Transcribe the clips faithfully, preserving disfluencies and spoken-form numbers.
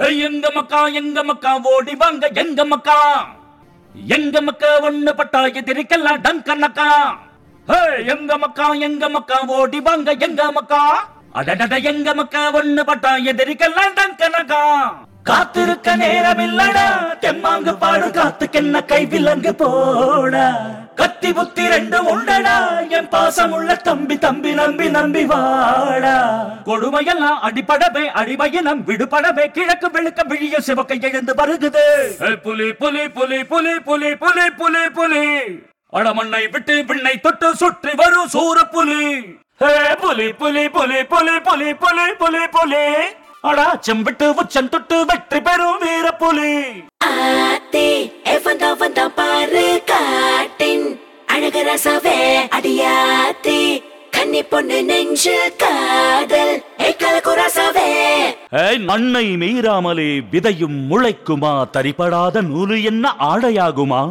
எங்க மக்கா எங்க மக்கா ஓடி வாங்க எங்க மக்கா எங்க மக்கா ஒண்ணு பட்டா எதிரிக்கெல்லாம் டங்கனக்கா. எங்க மக்கா எங்க மக்கா ஓடி வாங்க எங்க மக்கா அடடட எங்க மக்கா ஒண்ணு பட்டா எதிரிக்கெல்லாம் டங்கனக்கா. காத்திருக்க நேரம் இல்லடா தெம்மாங்கு பாடு காத்துக்கென்ன கை விலங்கு போடா. கத்தி புத்தி ரெண்டும் உண்டடா என் பாசம் உள்ள தம்பி தம்பி நம்பி நம்பி வாடா. கொடுமையெல்லாம் அடிப்படவே அடிமையினம் விடுபடவே கிழக்கு வெளுக்க விழிய சிவக்கை எழுந்து வருகுது. புலி புலி புலி புலி புலி புலி புலி புலி அடமண்ணை விட்டு விண்ணை தொட்டு சுற்றி வரும் சூர புலி. புலி புலி புலி புலி புலி புலி புலி புலி அடா செம்பிட்டு உச்சம் தொட்டு வெற்றி பெறும் வீர புலி. ஆத்தி எவன்தா வந்தா பாரு காட்டின் அழகு ரசவே அடியாத்தி கன்னி பொண்ணு நெஞ்சு காதல் ஏக்கலகு ரசவே. நன்மை மீறாமலே விதையும் முளைக்குமா தரிபடாத நூலு என்ன ஆடையாகுமா.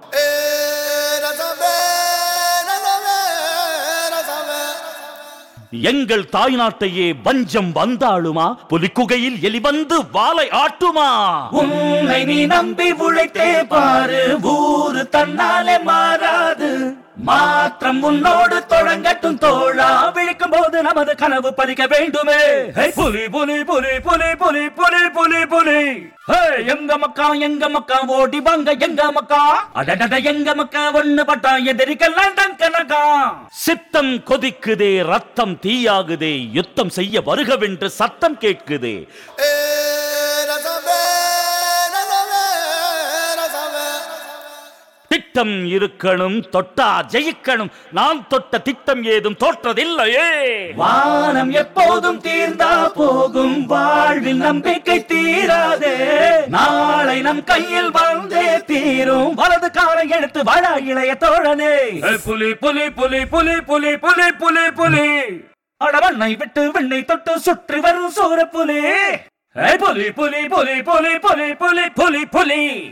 எங்கள் தாய் நாட்டையே வஞ்சம் வந்தாளுமா புலிக்குகையில் எலி வந்து வாளை ஆட்டுமா. உன்னை நீ நம்பி உழைத்தே பாரு ஊரு தன்னாலே மாறாது. மாற்றம் உன்னோடு தொடங்கட்டும் தோழா விழிக்கும் போது நமது கனவு பறிக்க வேண்டுமே. புலி புலி புலி புலி புலி புலி புலி புலி எங்க மக்கா எங்க மக்கா ஓடி வாங்க எங்க மக்கா அடடட எங்க மக்கா ஒண்ணு பட்டா எதிரிக்கெல்லாம் டங்கனக்கா. சித்தம் கொதிக்குதே ரத்தம் தீயாகுதே யுத்தம் செய்ய வருகவென்று சத்தம் கேட்குதே. திட்டம் இருக்கணும் தொட்டா ஜெயிக்கணும். நான் தொட்ட திட்டம் ஏதும் தோற்றதில்லையே. வானம் எப்போதும் தீர்ந்தா போகும் வாழ்வில் நம்பிக்கை தீராதே. நாளை நம் கையில் வந்தே தீரும் வலது காலை எடுத்து வாழ இளைய தோழனே. புலி புலி புலி புலி புலி புலி புலி புலி அடவண்ணை விட்டு வெண்ணை தொட்டு சுற்றி வரும் சூர புலி. புலி புலி புலி புலி புலி புலி புலி புலி